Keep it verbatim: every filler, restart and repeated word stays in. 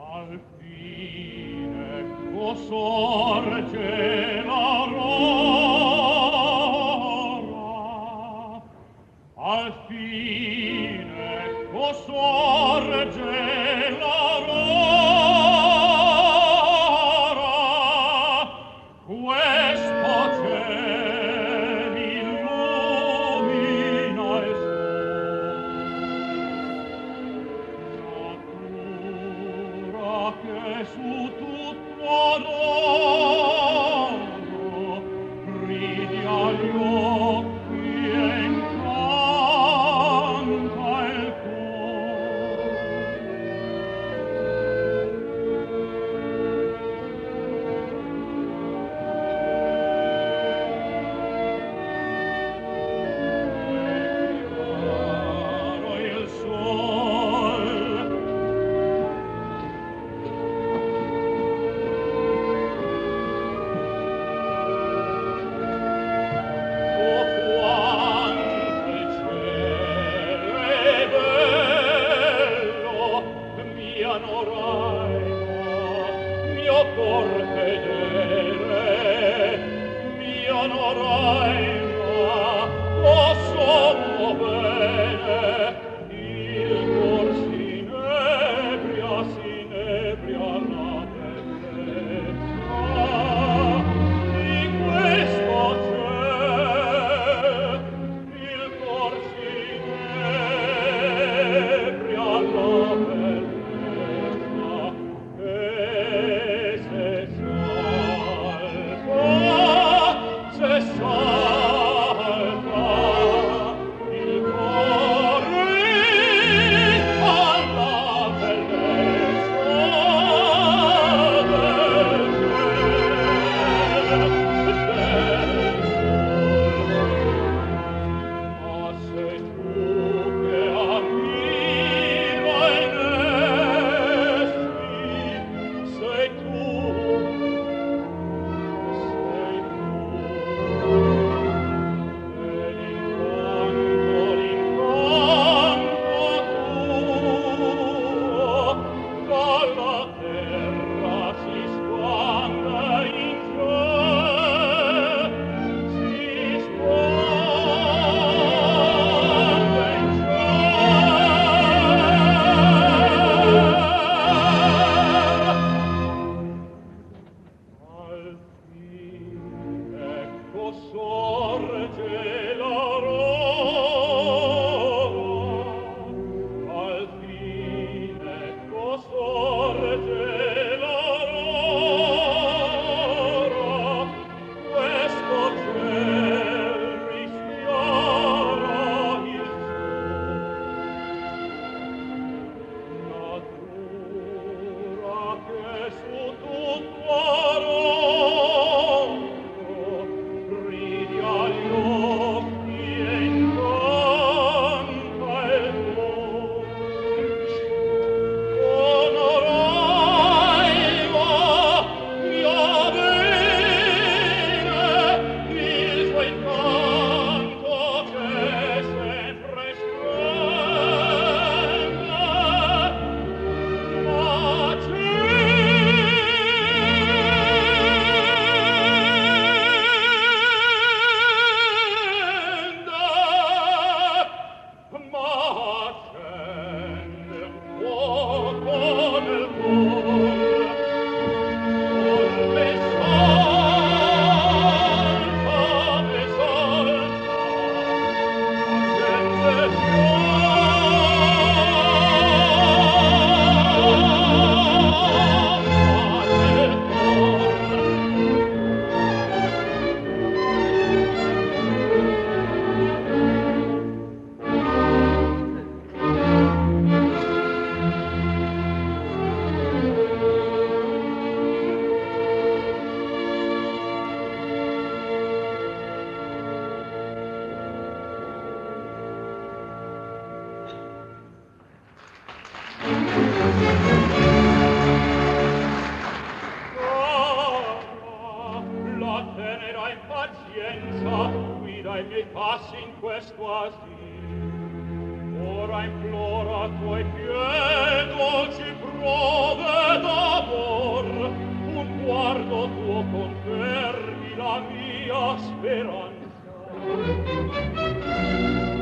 Al fine ecco sorge l'aurora, al fine ecco sorge l'aurora, questo cielo illumina il sole, natura che su tutto dono ridi agli occhi e incanta il cuore. Il sol oh quanto il cielo è bello, mia Noraina, mio cor fedele, mia Noraina, oh sono bene, il cor s'inebria, s'inebria la bellezza di questo ciel, il cor s'inebria la bellezza e se salva, se salva il cuore alla bellezza del cielo, del ma sei tu che ammira in essi, sei tu, sei tu, e l'incanto, l'incanto tuo dalla terra si spande in cielo, si spande in cielo. Al fine ecco sorge l'aurora, al fine ecco sorge l'aurora, questo ciel rischiara il sole, natura che su tutto rondo ridi agli occhi e incanta il cuore. Onoraima, mia bene, il suo incanto che sempre splende, ma accende, ma accende un fuoco nel cuore, onde salta, me salta, accende la tenera impazienza guida i miei passi in questo asil. Ora imploro a tuoi piedi dolci prove sguardo tuo confermi la mia speranza.